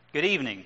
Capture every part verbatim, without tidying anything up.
Good evening.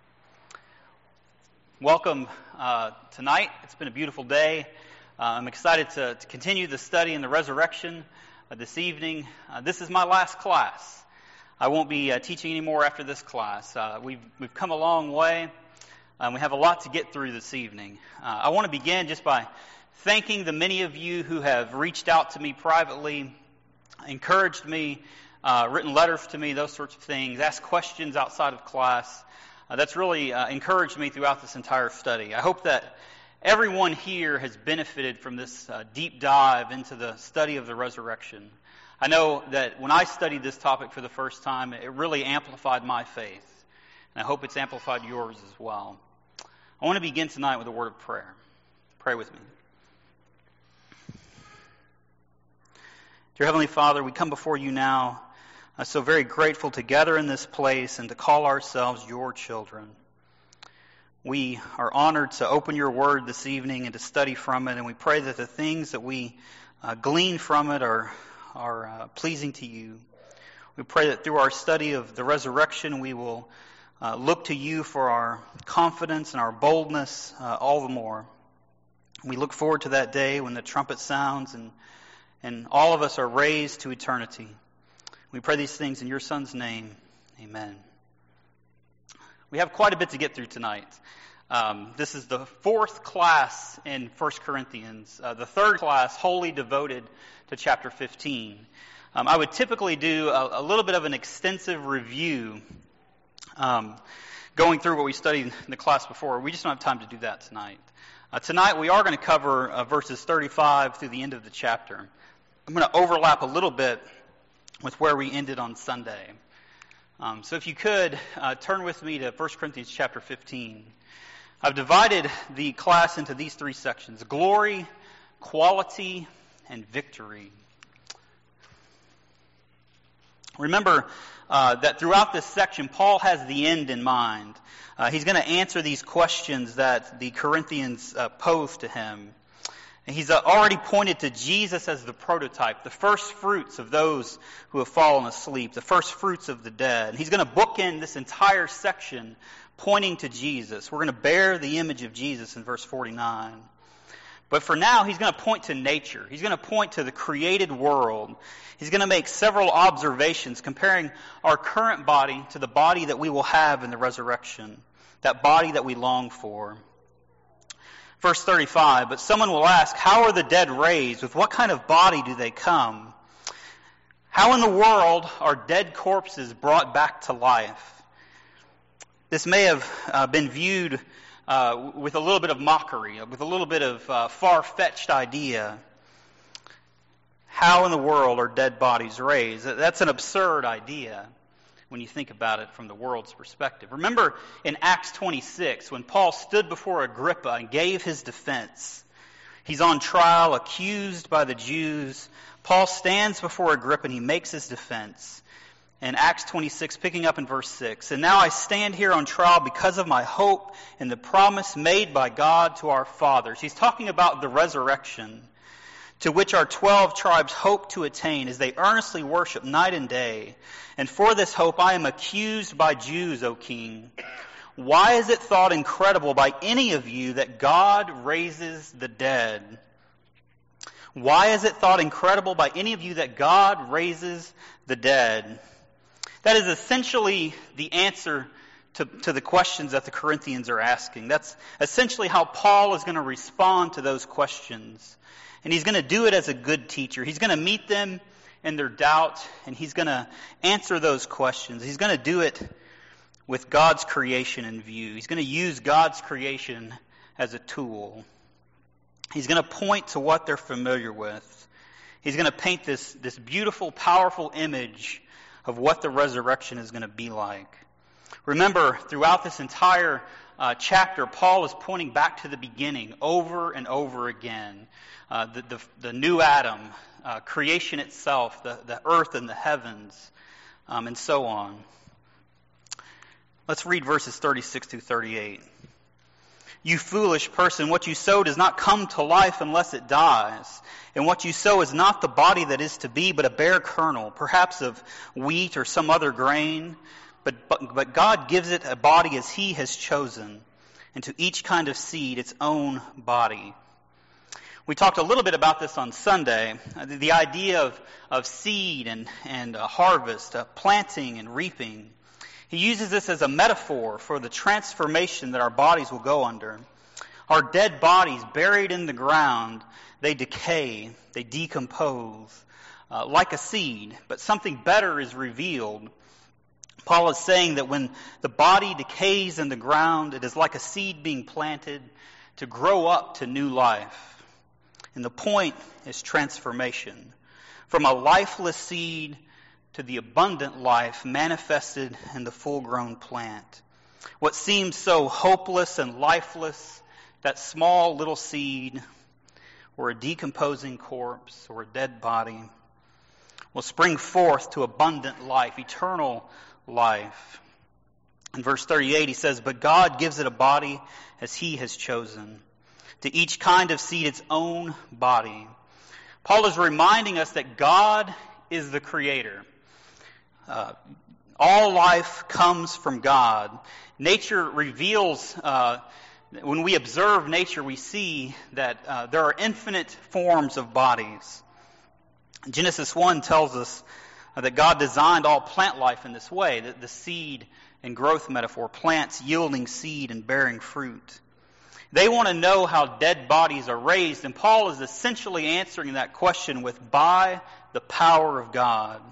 Welcome uh, tonight. It's been a beautiful day. Uh, I'm excited to, to continue the study in the resurrection uh, this evening. Uh, this is my last class. I won't be uh, teaching anymore after this class. Uh, we've, we've come a long way. Um, we have a lot to get through this evening. Uh, I want to begin just by thanking the many of you who have reached out to me privately, encouraged me, Uh, written letters to me, those sorts of things, asked questions outside of class. Uh, that's really uh, encouraged me throughout this entire study. I hope that everyone here has benefited from this uh, deep dive into the study of the resurrection. I know that when I studied this topic for the first time, it really amplified my faith, and I hope it's amplified yours as well. I want to begin tonight with a word of prayer. Pray with me. Dear Heavenly Father, we come before you now, Uh, so very grateful to gather in this place and to call ourselves your children. We are honored to open your word this evening and to study from it, and we pray that the things that we uh, glean from it are, are uh, pleasing to you. We pray that through our study of the resurrection, we will uh, look to you for our confidence and our boldness uh, all the more. We look forward to that day when the trumpet sounds and, and all of us are raised to eternity. We pray these things in your Son's name. Amen. We have quite a bit to get through tonight. Um, this is the fourth class in First Corinthians, uh, the third class wholly devoted to chapter fifteen. Um, I would typically do a, a little bit of an extensive review um, going through what we studied in the class before. We just don't have time to do that tonight. Uh, tonight we are going to cover uh, verses thirty-five through the end of the chapter. I'm going to overlap a little bit with where we ended on Sunday. Um, so if you could, uh, turn with me to First Corinthians chapter fifteen. I've divided the class into these three sections: glory, quality, and victory. Remember uh, that throughout this section, Paul has the end in mind. Uh, he's going to answer these questions that the Corinthians uh, posed to him. And he's already pointed to Jesus as the prototype, the first fruits of those who have fallen asleep, the first fruits of the dead. And he's going to bookend this entire section pointing to Jesus. We're going to bear the image of Jesus in verse forty-nine. But for now, he's going to point to nature. He's going to point to the created world. He's going to make several observations comparing our current body to the body that we will have in the resurrection, that body that we long for. Verse thirty-five, but someone will ask, how are the dead raised? With what kind of body do they come? How in the world are dead corpses brought back to life? This may have uh, been viewed uh, with a little bit of mockery, with a little bit of uh, far-fetched idea. How in the world are dead bodies raised? That's an absurd idea when you think about it from the world's perspective. Remember in Acts twenty-six, when Paul stood before Agrippa and gave his defense. He's on trial, accused by the Jews. Paul stands before Agrippa and he makes his defense. In Acts twenty-six, picking up in verse six, and now I stand here on trial because of my hope in the promise made by God to our fathers. He's talking about the resurrection, to which our twelve tribes hope to attain as they earnestly worship night and day. And for this hope I am accused by Jews, O king. Why is it thought incredible by any of you that God raises the dead? Why is it thought incredible by any of you that God raises the dead? That is essentially the answer to, to the questions that the Corinthians are asking. That's essentially how Paul is going to respond to those questions. And he's going to do it as a good teacher. He's going to meet them in their doubt, and he's going to answer those questions. He's going to do it with God's creation in view. He's going to use God's creation as a tool. He's going to point to what they're familiar with. He's going to paint this, this beautiful, powerful image of what the resurrection is going to be like. Remember, throughout this entire uh, chapter, Paul is pointing back to the beginning over and over again. Uh, the, the, the new Adam, uh, creation itself, the, the earth and the heavens, um, and so on. Let's read verses thirty-six through thirty-eight. You foolish person, what you sow does not come to life unless it dies. And what you sow is not the body that is to be, but a bare kernel, perhaps of wheat or some other grain. but, but, but God gives it a body as he has chosen, and to each kind of seed its own body. We talked a little bit about this on Sunday, uh, the, the idea of, of seed and, and uh, harvest, uh, planting and reaping. He uses this as a metaphor for the transformation that our bodies will go under. Our dead bodies buried in the ground, they decay, they decompose uh, like a seed, but something better is revealed. Paul is saying that when the body decays in the ground, it is like a seed being planted to grow up to new life. And the point is transformation. From a lifeless seed to the abundant life manifested in the full-grown plant. What seems so hopeless and lifeless, that small little seed, or a decomposing corpse, or a dead body, will spring forth to abundant life, eternal life. In verse thirty-eight he says, "But God gives it a body as he has chosen. To each kind of seed its own body." Paul is reminding us that God is the creator. Uh, all life comes from God. Nature reveals, uh, when we observe nature, we see that uh, there are infinite forms of bodies. Genesis one tells us uh, that God designed all plant life in this way, the, the seed and growth metaphor, plants yielding seed and bearing fruit. They want to know how dead bodies are raised, and Paul is essentially answering that question with "by the power of God."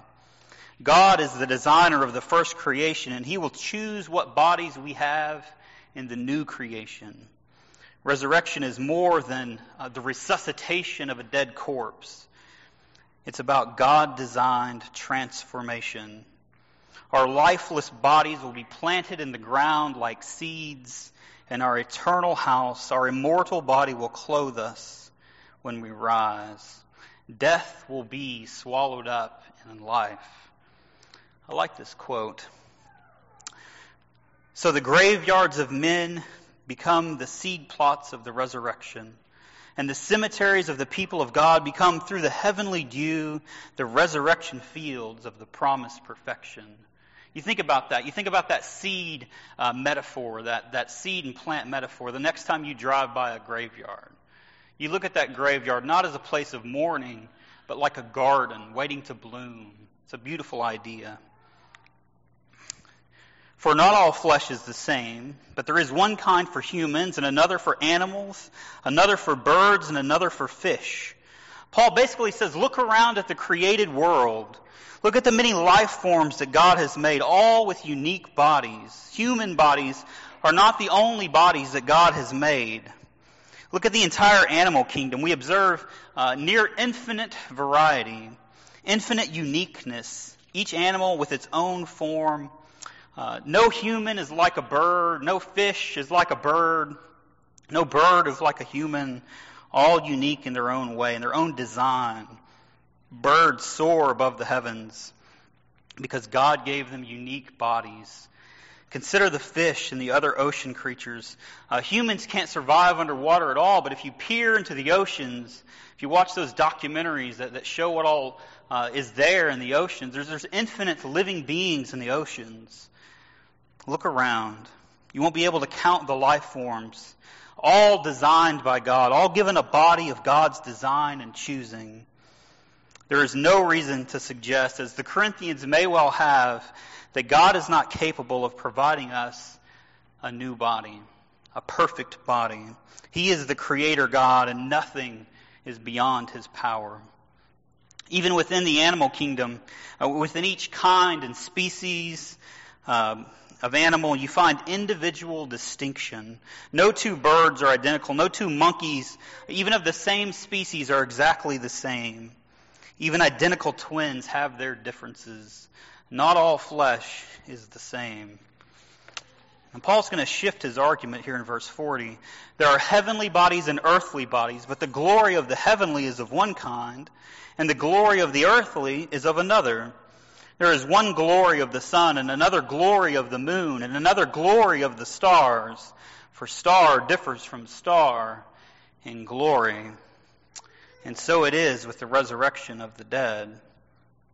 God is the designer of the first creation, and he will choose what bodies we have in the new creation. Resurrection is more than uh, the resuscitation of a dead corpse. It's about God-designed transformation. Our lifeless bodies will be planted in the ground like seeds, and our eternal house, our immortal body, will clothe us when we rise. Death will be swallowed up in life. I like this quote. "So the graveyards of men become the seed plots of the resurrection, and the cemeteries of the people of God become, through the heavenly dew, the resurrection fields of the promised perfection." You think about that. You think about that seed uh, metaphor, that, that seed and plant metaphor. The next time you drive by a graveyard, you look at that graveyard not as a place of mourning, but like a garden waiting to bloom. It's a beautiful idea. "For not all flesh is the same, but there is one kind for humans, and another for animals, another for birds, and another for fish." Paul basically says, look around at the created world. Look at the many life forms that God has made, all with unique bodies. Human bodies are not the only bodies that God has made. Look at the entire animal kingdom. We observe uh, near infinite variety, infinite uniqueness, each animal with its own form. Uh, no human is like a bird. No fish is like a bird. No bird is like a human. All unique in their own way, in their own design. Birds soar above the heavens because God gave them unique bodies. Consider the fish and the other ocean creatures. Uh, humans can't survive underwater at all, but if you peer into the oceans, if you watch those documentaries that, that show what all uh, is there in the oceans, there's, there's infinite living beings in the oceans. Look around. You won't be able to count the life forms, all designed by God, all given a body of God's design and choosing. There is no reason to suggest, as the Corinthians may well have, that God is not capable of providing us a new body, a perfect body. He is the creator God, and nothing is beyond his power. Even within the animal kingdom, uh, within each kind and species um, of animal, you find individual distinction. No two birds are identical. No two monkeys, even of the same species, are exactly the same. Even identical twins have their differences. Not all flesh is the same. And Paul's going to shift his argument here in verse forty. There are heavenly bodies and earthly bodies, but the glory of the heavenly is of one kind, and the glory of the earthly is of another. There is one glory of the sun, and another glory of the moon, and another glory of the stars, for star differs from star in glory. And so it is with the resurrection of the dead.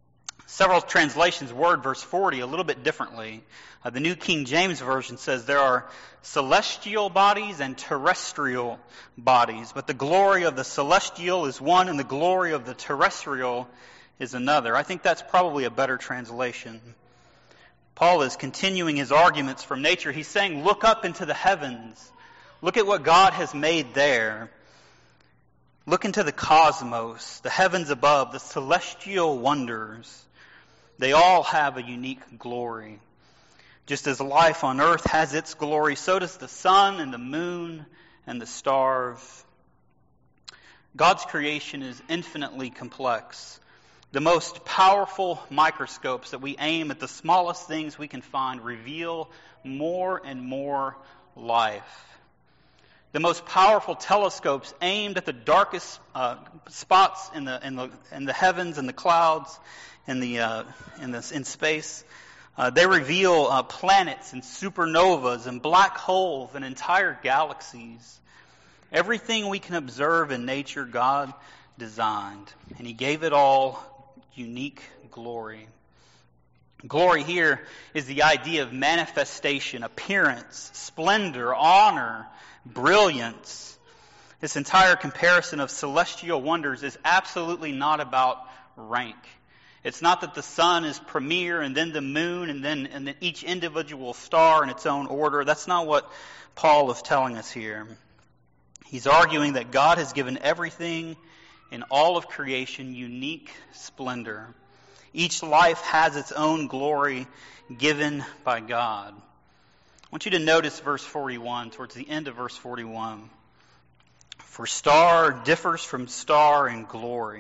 Several translations word verse forty a little bit differently. Uh, the New King James Version says there are celestial bodies and terrestrial bodies, but the glory of the celestial is one and the glory of the terrestrial is another. I think that's probably a better translation. Paul is continuing his arguments from nature. He's saying, look up into the heavens. Look at what God has made there. Look into the cosmos, the heavens above, the celestial wonders. They all have a unique glory. Just as life on earth has its glory, so does the sun and the moon and the stars. God's creation is infinitely complex. The most powerful microscopes that we aim at the smallest things we can find reveal more and more life. The most powerful telescopes aimed at the darkest uh, spots in the in the in the heavens and the clouds, in the uh, in this in space, uh, they reveal uh, planets and supernovas and black holes and entire galaxies. Everything we can observe in nature, God designed, and He gave it all unique glory. Glory here is the idea of manifestation, appearance, splendor, honor, brilliance. This entire comparison of celestial wonders is absolutely not about rank. It's not that the sun is premier and then the moon and then, and then each individual star in its own order. That's not what Paul is telling us here. He's arguing that God has given everything in all of creation unique splendor. Each life has its own glory given by God. I want you to notice verse forty-one, towards the end of verse forty-one. For star differs from star in glory.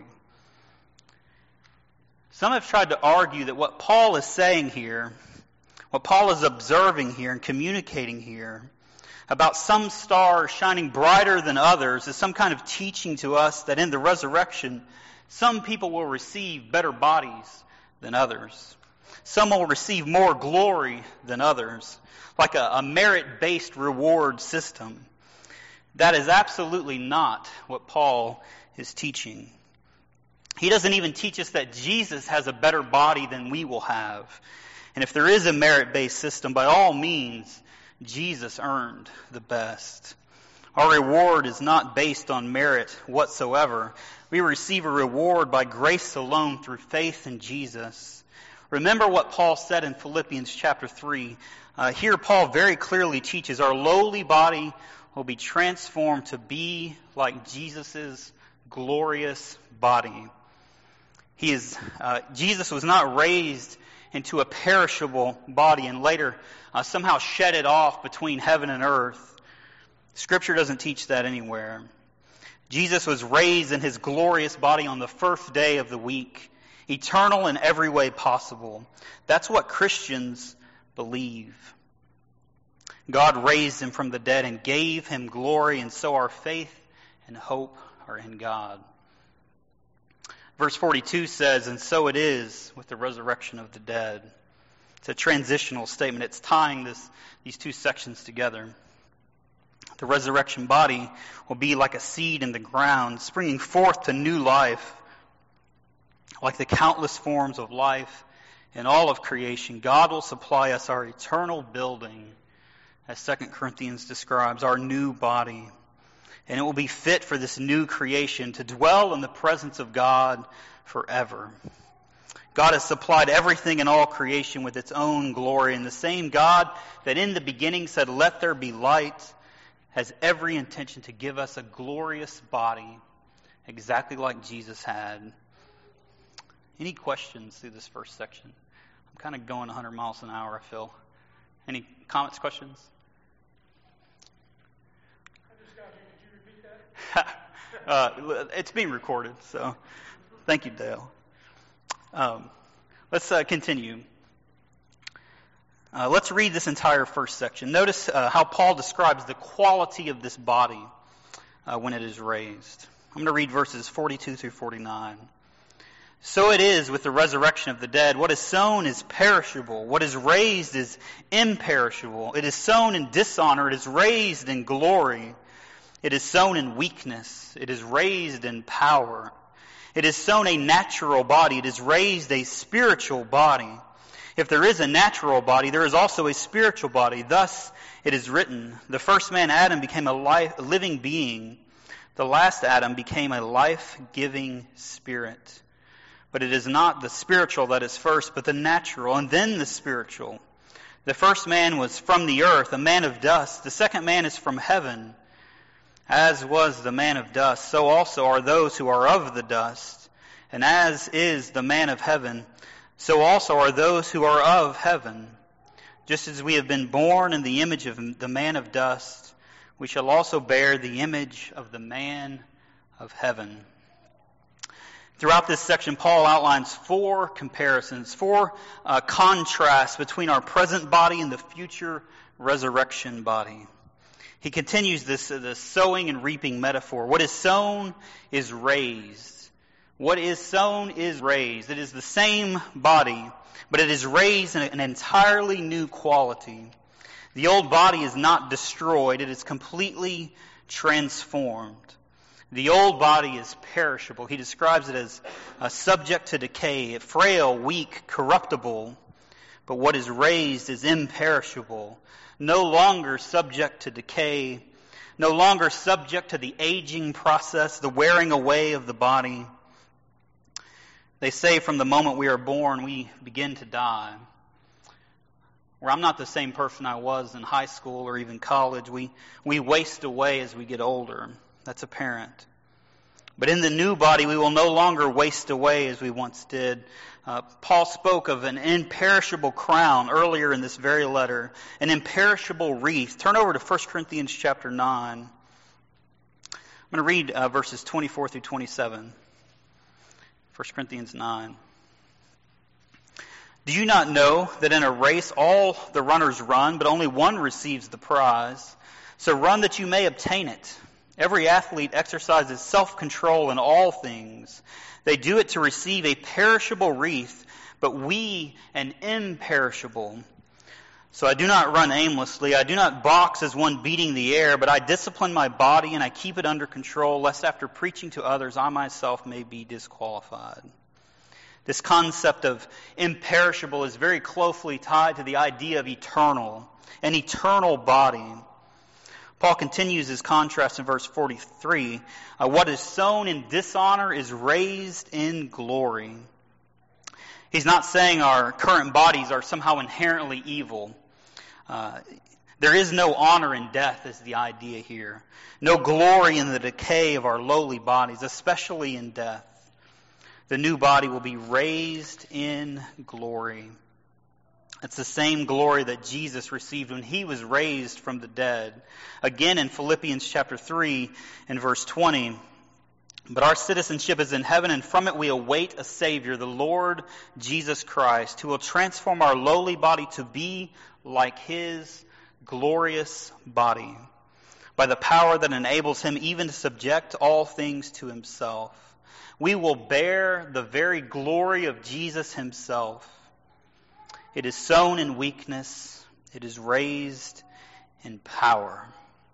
Some have tried to argue that what Paul is saying here, what Paul is observing here and communicating here, about some stars shining brighter than others is some kind of teaching to us that in the resurrection, some people will receive better bodies than others. Some will receive more glory than others, like a, a merit-based reward system. That is absolutely not what Paul is teaching. He doesn't even teach us that Jesus has a better body than we will have. And if there is a merit-based system, by all means, Jesus earned the best. Our reward is not based on merit whatsoever. We receive a reward by grace alone through faith in Jesus. Remember what Paul said in Philippians chapter three. Uh, here Paul very clearly teaches our lowly body will be transformed to be like Jesus' glorious body. He is uh, Jesus was not raised into a perishable body and later uh, somehow shed it off between heaven and earth. Scripture doesn't teach that anywhere. Jesus was raised in His glorious body on the first day of the week, eternal in every way possible. That's what Christians believe. God raised Him from the dead and gave Him glory, and so our faith and hope are in God. Verse forty-two says, and so it is with the resurrection of the dead. It's a transitional statement. It's tying this, these two sections together. The resurrection body will be like a seed in the ground, springing forth to new life. Like the countless forms of life in all of creation, God will supply us our eternal building, as Second Corinthians describes, our new body. And it will be fit for this new creation to dwell in the presence of God forever. God has supplied everything in all creation with its own glory, and the same God that in the beginning said, "Let there be light," has every intention to give us a glorious body, exactly like Jesus had. Any questions through this first section? I'm kind of going one hundred miles an hour, I feel. Any comments, questions? uh, it's being recorded, so thank you, Dale. Um, let's uh, continue. Uh, let's read this entire first section. Notice uh, how Paul describes the quality of this body uh, when it is raised. I'm going to read verses forty-two through forty-nine. So it is with the resurrection of the dead. What is sown is perishable. What is raised is imperishable. It is sown in dishonor. It is raised in glory. It is sown in weakness. It is raised in power. It is sown a natural body. It is raised a spiritual body. If there is a natural body, there is also a spiritual body. Thus, it is written, the first man, Adam, became a, life, a living being. The last Adam became a life-giving spirit. But it is not the spiritual that is first, but the natural, and then the spiritual. The first man was from the earth, a man of dust. The second man is from heaven. As was the man of dust, so also are those who are of the dust. And as is the man of heaven, so also are those who are of heaven. Just as we have been born in the image of the man of dust, we shall also bear the image of the man of heaven. Throughout this section, Paul outlines four comparisons, four uh, contrasts between our present body and the future resurrection body. He continues this, uh, this sowing and reaping metaphor. What is sown is raised. What is sown is raised. It is the same body, but it is raised in an entirely new quality. The old body is not destroyed. It is completely transformed. The old body is perishable. He describes it as uh, subject to decay, frail, weak, corruptible. But what is raised is imperishable, no longer subject to decay, no longer subject to the aging process, the wearing away of the body. They say from the moment we are born, we begin to die. Where I'm not the same person I was in high school or even college. We, we waste away as we get older. That's apparent. But in the new body, we will no longer waste away as we once did. Uh, Paul spoke of an imperishable crown earlier in this very letter, an imperishable wreath. Turn over to First Corinthians chapter nine. I'm going to read uh, verses twenty-four through twenty-seven. First Corinthians nine. Do you not know that in a race all the runners run, but only one receives the prize? So run that you may obtain it. Every athlete exercises self-control in all things. They do it to receive a perishable wreath, but we an imperishable. So I do not run aimlessly. I do not box as one beating the air, but I discipline my body and I keep it under control, lest after preaching to others, I myself may be disqualified. This concept of imperishable is very closely tied to the idea of eternal, an eternal body. Paul continues his contrast in verse forty-three. Uh, what is sown in dishonor is raised in glory. He's not saying our current bodies are somehow inherently evil. Uh, there is no honor in death is the idea here. No glory in the decay of our lowly bodies, especially in death. The new body will be raised in glory. It's the same glory that Jesus received when he was raised from the dead. Again in Philippians chapter three and verse twenty. But our citizenship is in heaven, and from it we await a Savior, the Lord Jesus Christ, who will transform our lowly body to be like his glorious body, by the power that enables him even to subject all things to himself. We will bear the very glory of Jesus himself. It is sown in weakness. It is raised in power.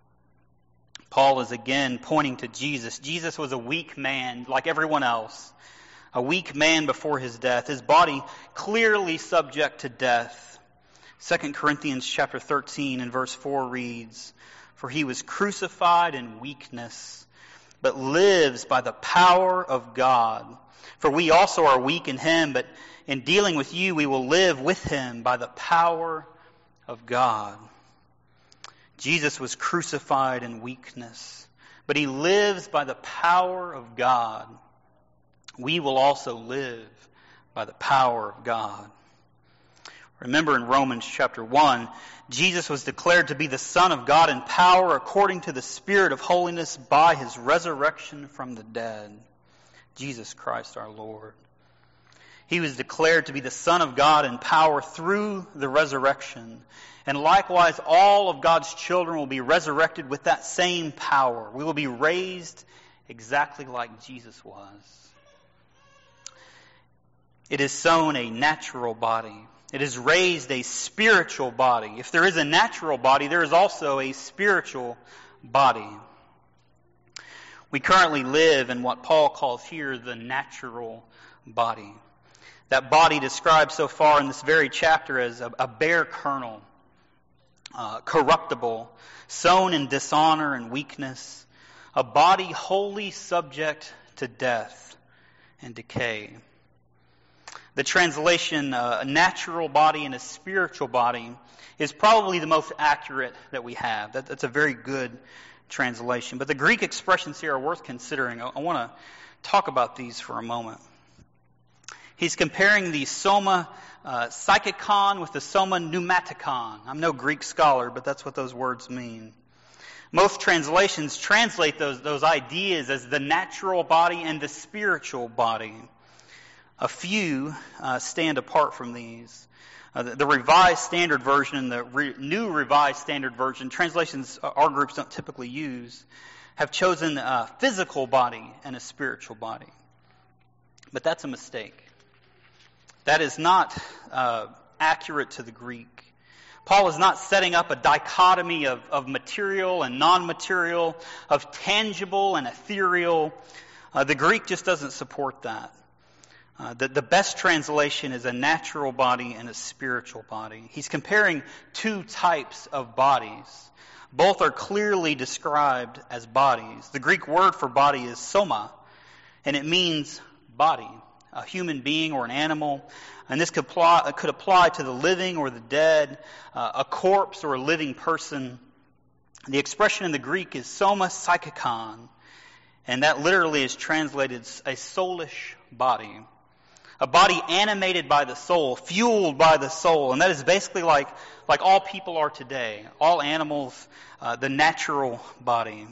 Paul is again pointing to Jesus. Jesus was a weak man like everyone else. A weak man before his death. His body clearly subject to death. Second Corinthians chapter thirteen and verse four reads, For he was crucified in weakness, but lives by the power of God. For we also are weak in him, but in dealing with you, we will live with him by the power of God. Jesus was crucified in weakness, but he lives by the power of God. We will also live by the power of God. Remember in Romans chapter one, Jesus was declared to be the Son of God in power according to the Spirit of holiness by his resurrection from the dead. Jesus Christ our Lord. He was declared to be the Son of God in power through the resurrection. And likewise, all of God's children will be resurrected with that same power. We will be raised exactly like Jesus was. It is sown a natural body. It is raised a spiritual body. If there is a natural body, there is also a spiritual body. We currently live in what Paul calls here the natural body. That body described so far in this very chapter as a, a bare kernel, uh, corruptible, sown in dishonor and weakness, a body wholly subject to death and decay. The translation, uh, a natural body and a spiritual body, is probably the most accurate that we have. That, that's a very good translation. But the Greek expressions here are worth considering. I, I want to talk about these for a moment. He's comparing the soma uh, psychikon with the soma pneumatikon. I'm no Greek scholar, but that's what those words mean. Most translations translate those, those ideas as the natural body and the spiritual body. A few uh, stand apart from these. Uh, the, the Revised Standard Version and the re, New Revised Standard Version, translations our groups don't typically use, have chosen a physical body and a spiritual body. But that's a mistake. That is not uh, accurate to the Greek. Paul is not setting up a dichotomy of, of material and non-material, of tangible and ethereal. Uh, the Greek just doesn't support that. Uh, the, the best translation is a natural body and a spiritual body. He's comparing two types of bodies. Both are clearly described as bodies. The Greek word for body is soma, and it means body, a human being or an animal. And this could apply, could apply to the living or the dead, uh, a corpse or a living person. The expression in the Greek is soma psychikon, and that literally is translated a soulish body. A body animated by the soul, fueled by the soul. And that is basically like, like all people are today. All animals, uh, the natural body.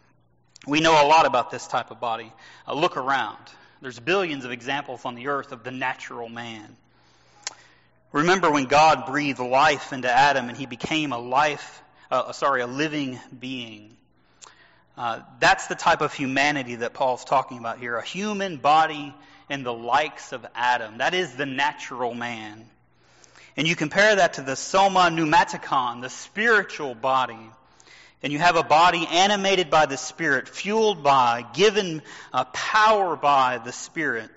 We know a lot about this type of body. Uh, look around. There's billions of examples on the earth of the natural man. Remember when God breathed life into Adam and he became a life, uh, sorry, a living being. Uh, that's the type of humanity that Paul's talking about here. A human body in the likes of Adam. That is the natural man. And you compare that to the soma pneumatikon, the spiritual body. And you have a body animated by the Spirit, fueled by, given uh, power by the Spirit.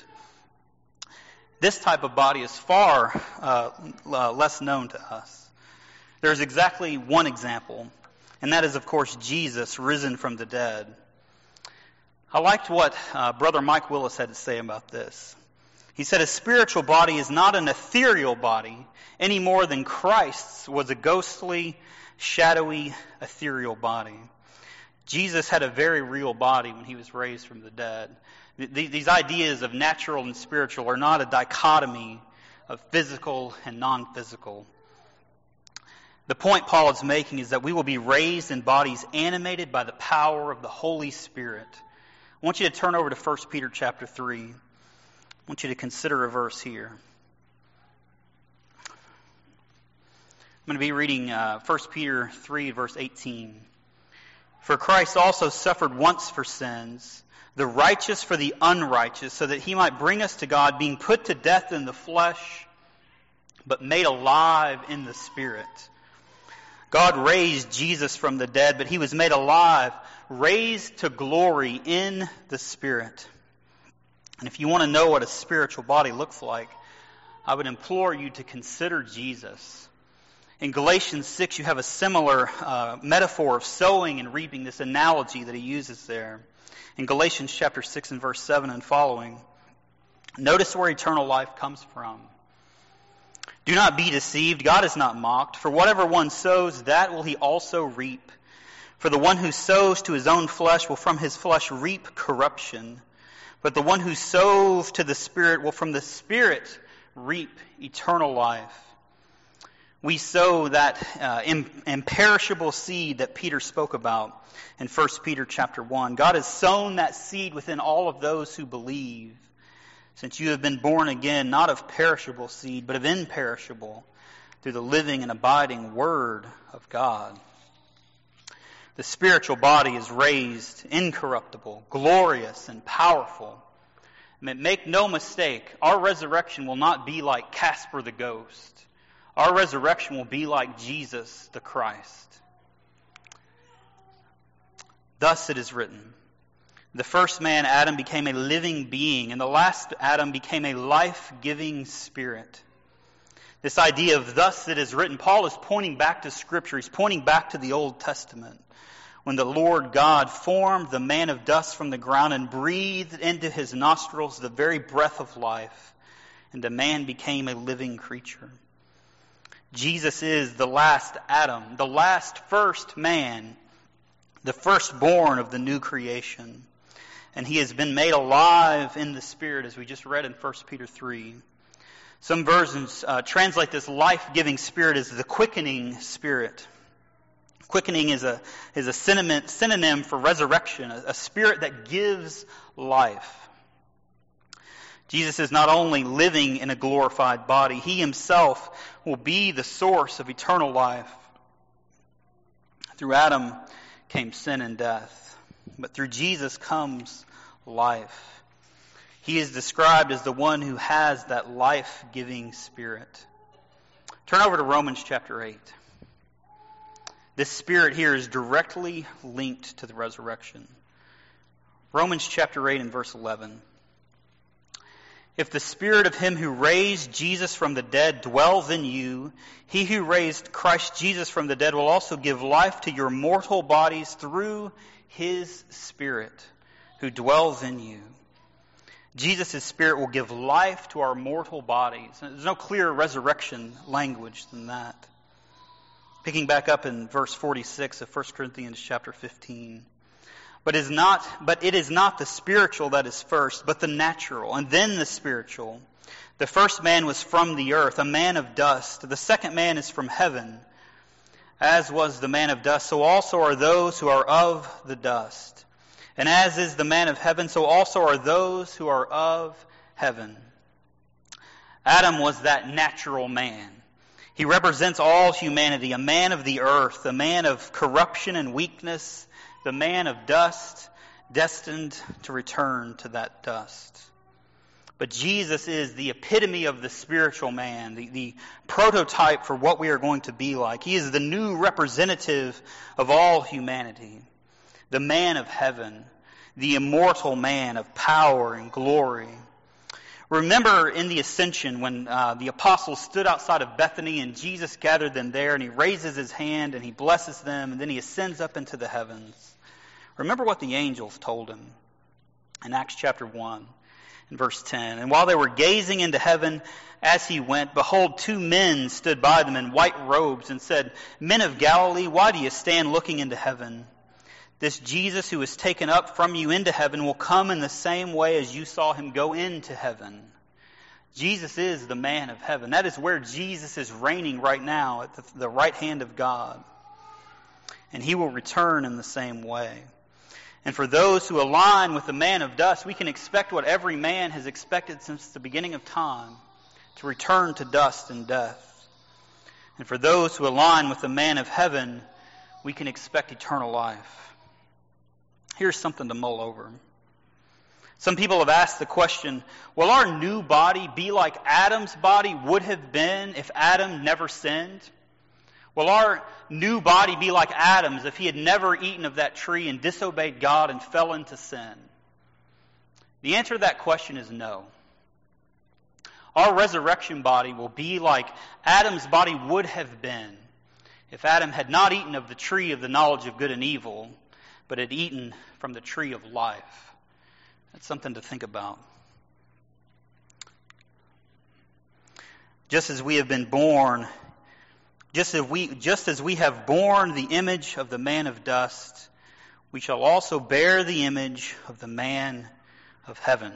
This type of body is far uh, uh, less known to us. There's exactly one example, and that is, of course, Jesus risen from the dead. I liked what uh, Brother Mike Willis had to say about this. He said, a spiritual body is not an ethereal body any more than Christ's was a ghostly, shadowy, ethereal body. Jesus had a very real body when he was raised from the dead. These ideas of natural and spiritual are not a dichotomy of physical and non-physical. The point Paul is making is that we will be raised in bodies animated by the power of the Holy Spirit. I want you to turn over to First Peter chapter three. I want you to consider a verse here. I'm going to be reading uh, First Peter three, verse eighteen. For Christ also suffered once for sins, the righteous for the unrighteous, so that he might bring us to God, being put to death in the flesh, but made alive in the Spirit. God raised Jesus from the dead, but he was made alive, raised to glory in the Spirit. And if you want to know what a spiritual body looks like, I would implore you to consider Jesus. In Galatians six, you have a similar uh, metaphor of sowing and reaping, this analogy that he uses there. In Galatians chapter six and verse seven and following, notice where eternal life comes from. Do not be deceived, God is not mocked, for whatever one sows, that will he also reap. For the one who sows to his own flesh will from his flesh reap corruption, but the one who sows to the Spirit will from the Spirit reap eternal life. We sow that uh, imperishable seed that Peter spoke about in First Peter chapter one. God has sown that seed within all of those who believe, since you have been born again, not of perishable seed, but of imperishable, through the living and abiding Word of God. The spiritual body is raised incorruptible, glorious, and powerful. Make no mistake, our resurrection will not be like Casper the Ghost. Our resurrection will be like Jesus the Christ. Thus it is written, The first man, Adam, became a living being, and the last Adam became a life-giving spirit. This idea of thus it is written, Paul is pointing back to Scripture. He's pointing back to the Old Testament, when the Lord God formed the man of dust from the ground and breathed into his nostrils the very breath of life, and the man became a living creature. Jesus is the last Adam, the last first man, the firstborn of the new creation. And he has been made alive in the Spirit, as we just read in First Peter three. Some versions uh, translate this life-giving Spirit as the quickening Spirit. Quickening is a is a synonym, synonym for resurrection, a, a Spirit that gives life. Jesus is not only living in a glorified body, he himself will be the source of eternal life. Through Adam came sin and death. But through Jesus comes life. He is described as the one who has that life-giving Spirit. Turn over to Romans chapter eight. This Spirit here is directly linked to the resurrection. Romans chapter eight and verse eleven. If the Spirit of him who raised Jesus from the dead dwells in you, he who raised Christ Jesus from the dead will also give life to your mortal bodies through his Spirit who dwells in you. Jesus' Spirit will give life to our mortal bodies. There's no clearer resurrection language than that. Picking back up in verse forty-six of First Corinthians chapter fifteen. But is not but it is not the spiritual that is first, but the natural, and then the spiritual. The first man was from the earth, a man of dust. The second man is from heaven. As was the man of dust, so also are those who are of the dust. And as is the man of heaven, so also are those who are of heaven. Adam was that natural man. He represents all humanity, a man of the earth, a man of corruption and weakness, the man of dust, destined to return to that dust. But Jesus is the epitome of the spiritual man, the, the prototype for what we are going to be like. He is the new representative of all humanity, the man of heaven, the immortal man of power and glory. Remember in the ascension when uh, the apostles stood outside of Bethany and Jesus gathered them there, and he raises his hand and he blesses them, and then he ascends up into the heavens. Remember what the angels told him in Acts chapter one. In verse ten, and while they were gazing into heaven as he went, behold, two men stood by them in white robes and said, Men of Galilee, why do you stand looking into heaven? This Jesus who is taken up from you into heaven will come in the same way as you saw him go into heaven. Jesus is the man of heaven. That is where Jesus is reigning right now, at the, the right hand of God. And he will return in the same way. And for those who align with the man of dust, we can expect what every man has expected since the beginning of time, to return to dust and death. And for those who align with the man of heaven, we can expect eternal life. Here's something to mull over. Some people have asked the question, will our new body be like Adam's body would have been if Adam never sinned? Will our new body be like Adam's if he had never eaten of that tree and disobeyed God and fell into sin? The answer to that question is no. Our resurrection body will be like Adam's body would have been if Adam had not eaten of the tree of the knowledge of good and evil, but had eaten from the tree of life. That's something to think about. Just as we have been born Just as we, just as we have borne the image of the man of dust, we shall also bear the image of the man of heaven.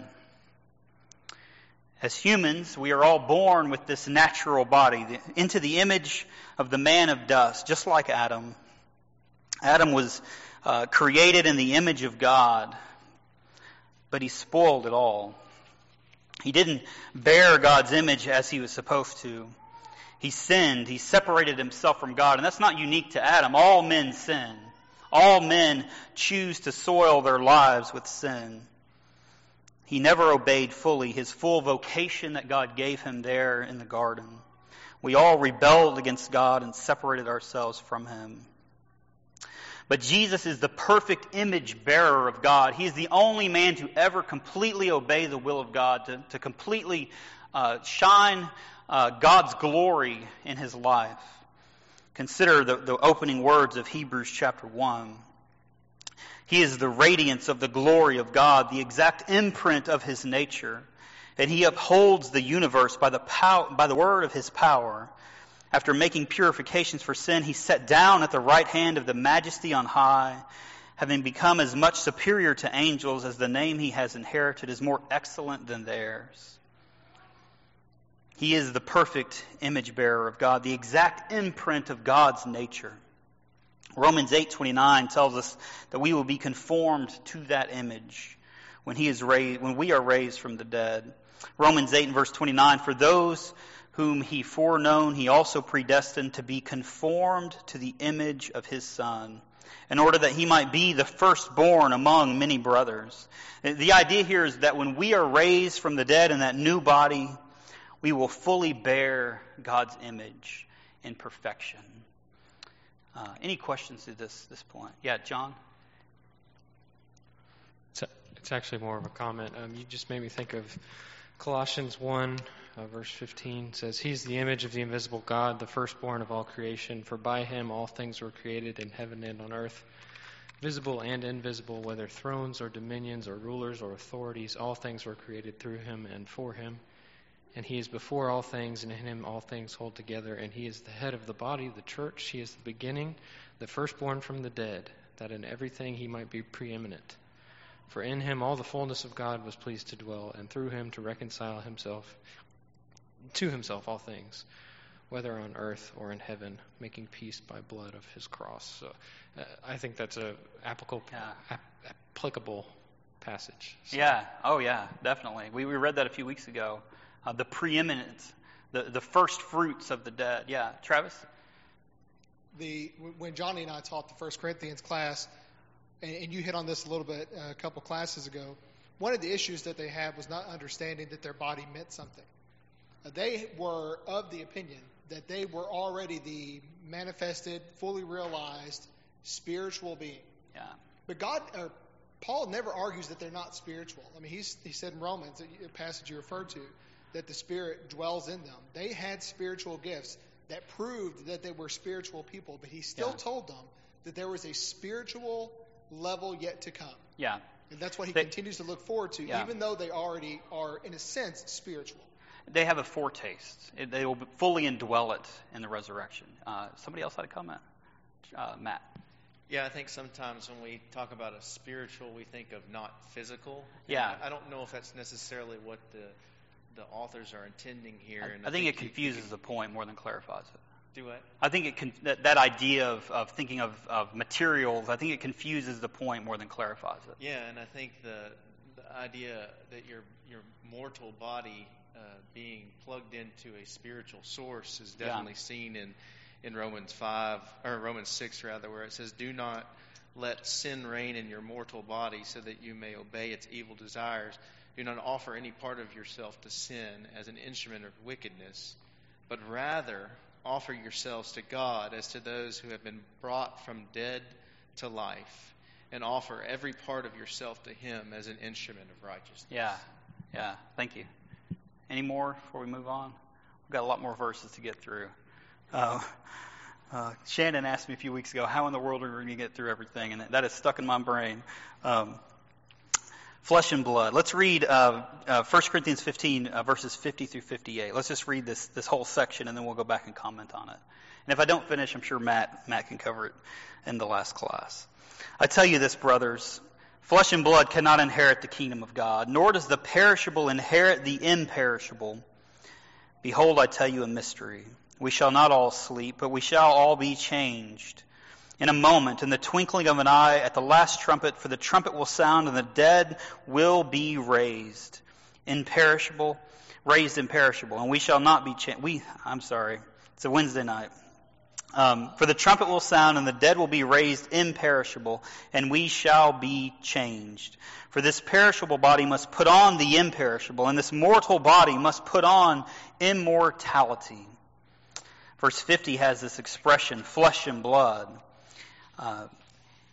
As humans, we are all born with this natural body into the image of the man of dust, just like Adam. Adam was uh, created in the image of God, but he spoiled it all. He didn't bear God's image as he was supposed to. He sinned. He separated himself from God. And that's not unique to Adam. All men sin. All men choose to soil their lives with sin. He never obeyed fully his full vocation that God gave him there in the garden. We all rebelled against God and separated ourselves from him. But Jesus is the perfect image bearer of God. He is the only man to ever completely obey the will of God, to, to completely uh, shine uh, God's glory in his life. Consider the, the opening words of Hebrews chapter one. He is the radiance of the glory of God, the exact imprint of his nature, and he upholds the universe by the power, by the word of his power. After making purifications for sin, he sat down at the right hand of the Majesty on high, having become as much superior to angels as the name he has inherited is more excellent than theirs. He is the perfect image bearer of God, the exact imprint of God's nature. Romans eight twenty-nine tells us that we will be conformed to that image when he is raised, when we are raised from the dead. Romans eight and verse twenty-nine, for those whom he foreknown, he also predestined to be conformed to the image of his Son, in order that he might be the firstborn among many brothers. The idea here is that when we are raised from the dead in that new body, we will fully bear God's image in perfection. Uh, any questions at this this point? Yeah, John? It's, a, it's actually more of a comment. Um, you just made me think of Colossians one, uh, verse fifteen. Says, He is the image of the invisible God, the firstborn of all creation. For by him all things were created in heaven and on earth, visible and invisible, whether thrones or dominions or rulers or authorities. All things were created through him and for him. And he is before all things, and in him all things hold together. And he is the head of the body, the church. He is the beginning, the firstborn from the dead, that in everything he might be preeminent. For in him all the fullness of God was pleased to dwell, and through him to reconcile himself to himself all things, whether on earth or in heaven, making peace by blood of his cross. So uh, I think that's a applicable, Yeah. ap- applicable passage. So. Yeah. Oh, yeah, definitely. We, we read that a few weeks ago. Uh, the preeminence, the, the first fruits of the dead. Yeah, Travis? The when Johnny and I taught the First Corinthians class, and, and you hit on this a little bit uh, a couple classes ago, one of the issues that they had was not understanding that their body meant something. Uh, they were of the opinion that they were already the manifested, fully realized spiritual being. Yeah. But God, or Paul never argues that they're not spiritual. I mean, he's, he said in Romans, a passage you referred to, that the Spirit dwells in them. They had spiritual gifts that proved that they were spiritual people, but he still Yeah. told them that there was a spiritual level yet to come. Yeah. And that's what he They- continues to look forward to, Yeah. even though they already are, in a sense, spiritual. They have a foretaste. It, they will fully indwell it in the resurrection. Uh, somebody else had a comment? Uh, Matt? Yeah, I think sometimes when we talk about a spiritual, we think of not physical. Yeah. And I, I don't know if that's necessarily what the the authors are intending here. I, and I think it you- confuses you, the point more than clarifies it. Do what? I think it con- that, that idea of, of thinking of, of materials, I think it confuses the point more than clarifies it. Yeah, and I think the the idea that your your mortal body uh, being plugged into a spiritual source is Yeah. definitely seen in in Romans five or Romans six rather, where it says, "Do not let sin reign in your mortal body, so that you may obey its evil desires. Do not offer any part of yourself to sin as an instrument of wickedness, but rather offer yourselves to God as to those who have been brought from dead to life, and offer every part of yourself to Him as an instrument of righteousness." Yeah, yeah. Thank you. Any more before we move on? We've got a lot more verses to get through. Uh, uh, Shannon asked me a few weeks ago, how in the world are we going to get through everything? And that is stuck in my brain. Um, flesh and blood. Let's read uh, uh, First Corinthians fifteen, uh, verses fifty through fifty-eight. Let's just read this this whole section, and then we'll go back and comment on it. And if I don't finish, I'm sure Matt Matt can cover it in the last class. I tell you this, brothers, flesh and blood cannot inherit the kingdom of God, nor does the perishable inherit the imperishable. Behold, I tell you a mystery. We shall not all sleep, but we shall all be changed. In a moment, in the twinkling of an eye, at the last trumpet, for the trumpet will sound, and the dead will be raised imperishable, raised imperishable, and we shall not be changed. We, I'm sorry, it's a Wednesday night. Um, for the trumpet will sound, and the dead will be raised imperishable, and we shall be changed. For this perishable body must put on the imperishable, and this mortal body must put on immortality. Verse fifty has this expression, flesh and blood. Uh,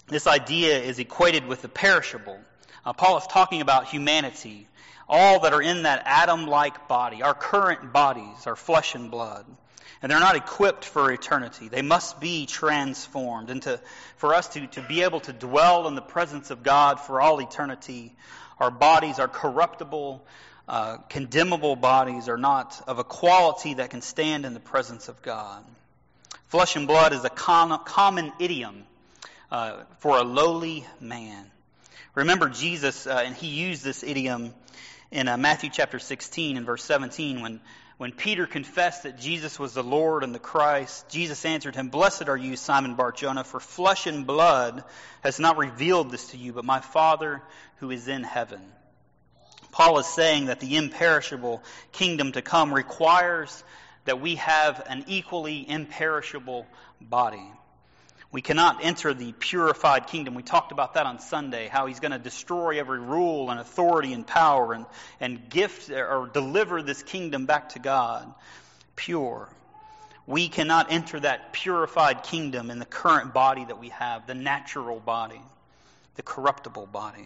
this idea is equated with the perishable. Uh, Paul is talking about humanity, all that are in that Adam-like body, our current bodies, our flesh and blood. And they're not equipped for eternity. They must be transformed. And to, for us to, to be able to dwell in the presence of God for all eternity, our bodies, our corruptible, uh, condemnable bodies are not of a quality that can stand in the presence of God. Flesh and blood is a con- common idiom uh, for a lowly man. Remember Jesus, uh, and he used this idiom in uh, Matthew chapter sixteen and verse seventeen when When Peter confessed that Jesus was the Lord and the Christ, Jesus answered him, "Blessed are you, Simon Bar-Jonah, for flesh and blood has not revealed this to you, but my Father who is in heaven." Paul is saying that the imperishable kingdom to come requires that we have an equally imperishable body. We cannot enter the purified kingdom. We talked about that on Sunday, how he's going to destroy every rule and authority and power and, and gift or deliver this kingdom back to God pure. We cannot enter that purified kingdom in the current body that we have, the natural body, the corruptible body.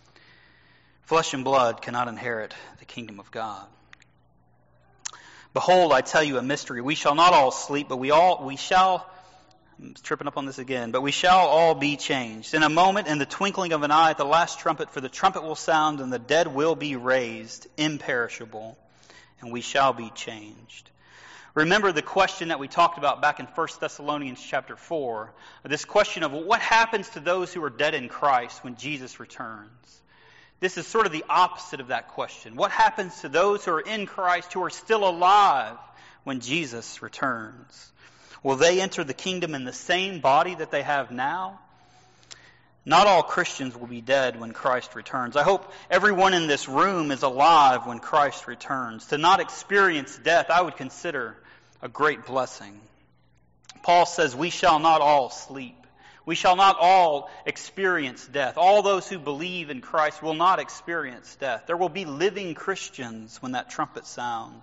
Flesh and blood cannot inherit the kingdom of God. Behold, I tell you a mystery. We shall not all sleep, but we all we shall I'm tripping up on this again. But we shall all be changed. In a moment, in the twinkling of an eye, at the last trumpet, for the trumpet will sound, and the dead will be raised, imperishable, and we shall be changed. Remember the question that we talked about back in First Thessalonians chapter four, this question of what happens to those who are dead in Christ when Jesus returns? This is sort of the opposite of that question. What happens to those who are in Christ, who are still alive when Jesus returns? Will they enter the kingdom in the same body that they have now? Not all Christians will be dead when Christ returns. I hope everyone in this room is alive when Christ returns. To not experience death, I would consider a great blessing. Paul says, we shall not all sleep. We shall not all experience death. All those who believe in Christ will not experience death. There will be living Christians when that trumpet sounds.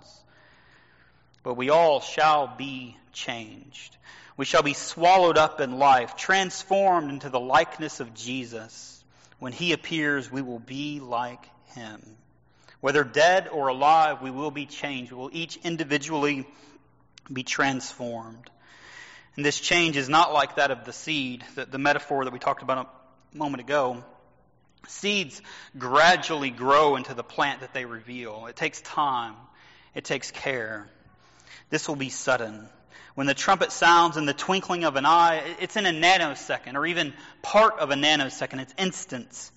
But we all shall be changed. We shall be swallowed up in life, transformed into the likeness of Jesus. When he appears, we will be like him. Whether dead or alive, we will be changed. We will each individually be transformed. And this change is not like that of the seed, the, the metaphor that we talked about a moment ago. Seeds gradually grow into the plant that they reveal. It takes time. It takes care. This will be sudden. When the trumpet sounds in the twinkling of an eye, it's in a nanosecond, or even part of a nanosecond. It's instant.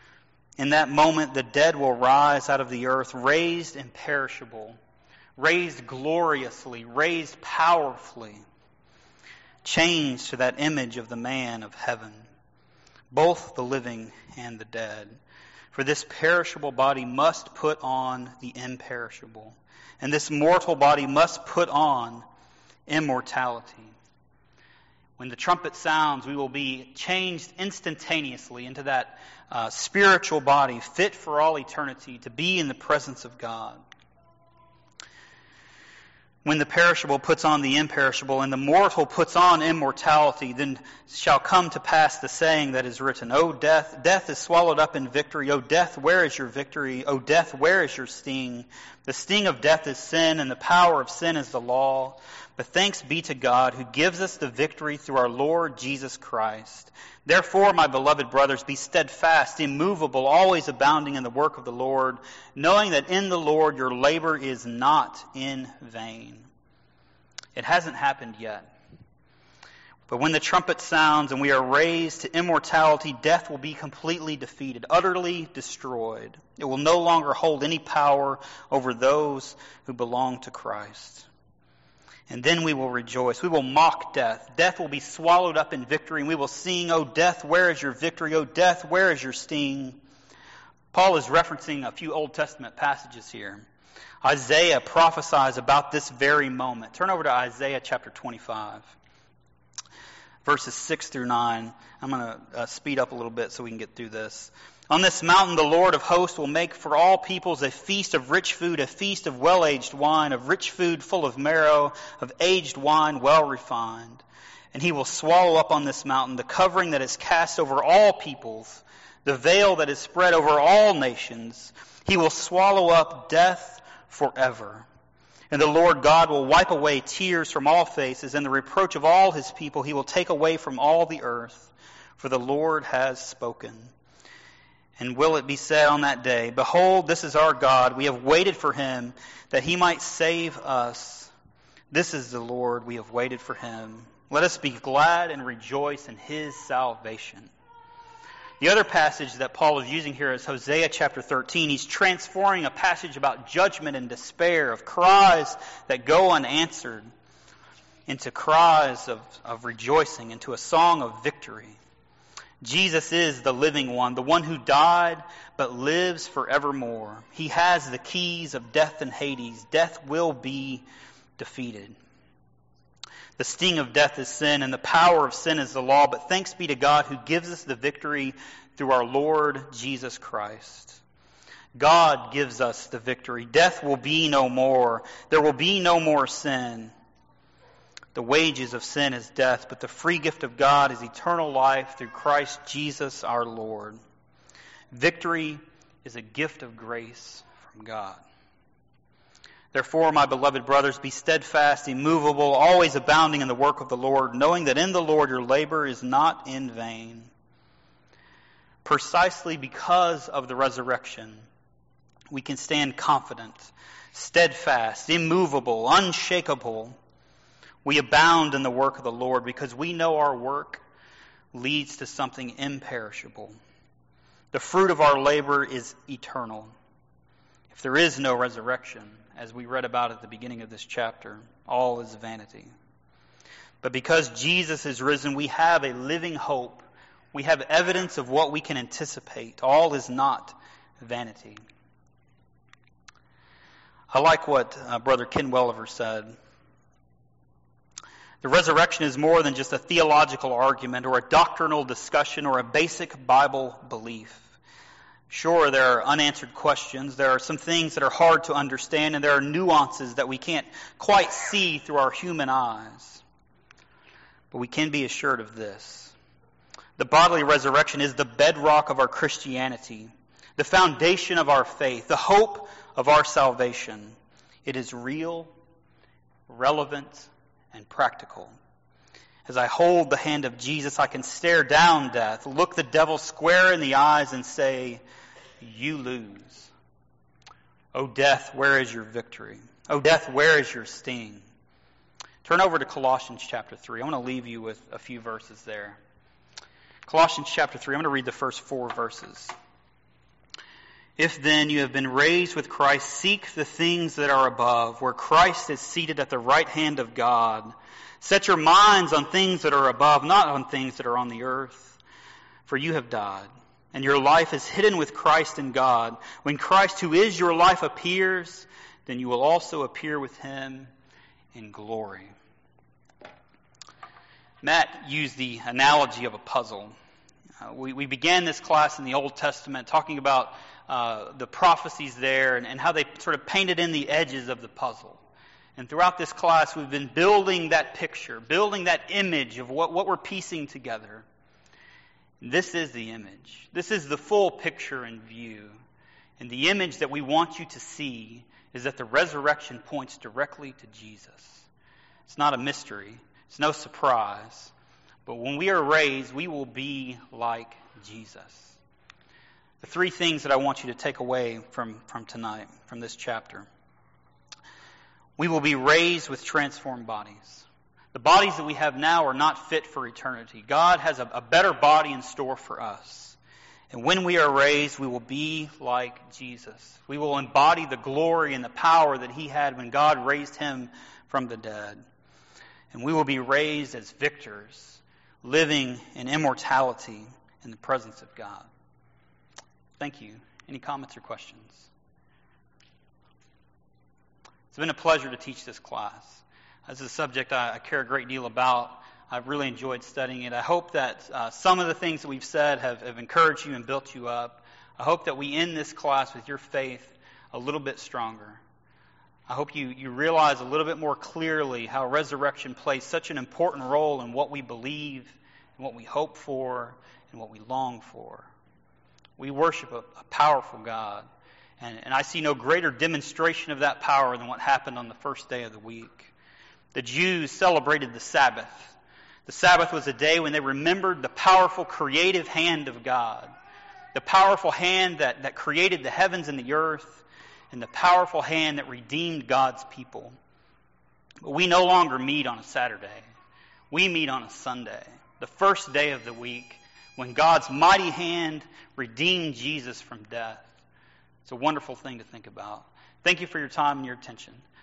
In that moment, the dead will rise out of the earth, raised imperishable, raised gloriously, raised powerfully, changed to that image of the man of heaven, both the living and the dead. For this perishable body must put on the imperishable, and this mortal body must put on immortality. When the trumpet sounds, we will be changed instantaneously into that uh, spiritual body fit for all eternity to be in the presence of God. When the perishable puts on the imperishable and the mortal puts on immortality, then shall come to pass the saying that is written, O death, death is swallowed up in victory. O death, where is your victory? O death, where is your sting? The sting of death is sin, and the power of sin is the law. But thanks be to God who gives us the victory through our Lord Jesus Christ. Therefore, my beloved brothers, be steadfast, immovable, always abounding in the work of the Lord, knowing that in the Lord your labor is not in vain. It hasn't happened yet. But when the trumpet sounds and we are raised to immortality, death will be completely defeated, utterly destroyed. It will no longer hold any power over those who belong to Christ. And then we will rejoice. We will mock death. Death will be swallowed up in victory, and we will sing, O death, where is your victory? O death, where is your sting? Paul is referencing a few Old Testament passages here. Isaiah prophesies about this very moment. Turn over to Isaiah chapter twenty-five, verses six through nine. I'm going to uh, speed up a little bit so we can get through this. On this mountain the Lord of hosts will make for all peoples a feast of rich food, a feast of well-aged wine, of rich food full of marrow, of aged wine well refined. And he will swallow up on this mountain the covering that is cast over all peoples, the veil that is spread over all nations. He will swallow up death forever. And the Lord God will wipe away tears from all faces, and the reproach of all his people he will take away from all the earth. For the Lord has spoken. And will it be said on that day, Behold, this is our God. We have waited for him, that he might save us. This is the Lord. We have waited for him. Let us be glad and rejoice in his salvation. The other passage that Paul is using here is Hosea chapter thirteen. He's transforming a passage about judgment and despair, of cries that go unanswered, into cries of, of rejoicing, into a song of victory. Jesus is the living one, the one who died but lives forevermore. He has the keys of death and Hades. Death will be defeated. The sting of death is sin, and the power of sin is the law. But thanks be to God who gives us the victory through our Lord Jesus Christ. God gives us the victory. Death will be no more. There will be no more sin. The wages of sin is death, but the free gift of God is eternal life through Christ Jesus our Lord. Victory is a gift of grace from God. Therefore, my beloved brothers, be steadfast, immovable, always abounding in the work of the Lord, knowing that in the Lord your labor is not in vain. Precisely because of the resurrection, we can stand confident, steadfast, immovable, unshakable. We abound in the work of the Lord because we know our work leads to something imperishable. The fruit of our labor is eternal. If there is no resurrection, as we read about at the beginning of this chapter, all is vanity. But because Jesus is risen, we have a living hope. We have evidence of what we can anticipate. All is not vanity. I like what uh, Brother Ken Welliver said. The resurrection is more than just a theological argument or a doctrinal discussion or a basic Bible belief. Sure, there are unanswered questions. There are some things that are hard to understand, and there are nuances that we can't quite see through our human eyes. But we can be assured of this. The bodily resurrection is the bedrock of our Christianity, the foundation of our faith, the hope of our salvation. It is real, relevant, and practical. As I hold the hand of Jesus, I can stare down death, look the devil square in the eyes, and say, You lose. O death, where is your victory? O death, where is your sting? Turn over to Colossians chapter three. I want to leave you with a few verses there. Colossians chapter three, I'm going to read the first four verses. If then you have been raised with Christ, seek the things that are above, where Christ is seated at the right hand of God. Set your minds on things that are above, not on things that are on the earth. For you have died, and your life is hidden with Christ in God. When Christ, who is your life, appears, then you will also appear with him in glory. Matt used the analogy of a puzzle. Uh, we, we began this class in the Old Testament talking about uh, the prophecies there and, and how they sort of painted in the edges of the puzzle. And throughout this class, we've been building that picture, building that image of what, what we're piecing together. This is the image. This is the full picture in view. And the image that we want you to see is that the resurrection points directly to Jesus. It's not a mystery. It's no surprise. But when we are raised, we will be like Jesus. The three things that I want you to take away from, from tonight, from this chapter. We will be raised with transformed bodies. The bodies that we have now are not fit for eternity. God has a, a better body in store for us. And when we are raised, we will be like Jesus. We will embody the glory and the power that he had when God raised him from the dead. And we will be raised as victors, living in immortality in the presence of God. Thank you. Any comments or questions? It's been a pleasure to teach this class. This is a subject I, I care a great deal about. I've really enjoyed studying it. I hope that uh, some of the things that we've said have, have encouraged you and built you up. I hope that we end this class with your faith a little bit stronger. I hope you, you realize a little bit more clearly how resurrection plays such an important role in what we believe, and what we hope for, and what we long for. We worship a, a powerful God, and, and I see no greater demonstration of that power than what happened on the first day of the week. The Jews celebrated the Sabbath. The Sabbath was a day when they remembered the powerful creative hand of God, the powerful hand that, that created the heavens and the earth, and the powerful hand that redeemed God's people. But we no longer meet on a Saturday. We meet on a Sunday, the first day of the week, when God's mighty hand redeemed Jesus from death. It's a wonderful thing to think about. Thank you for your time and your attention.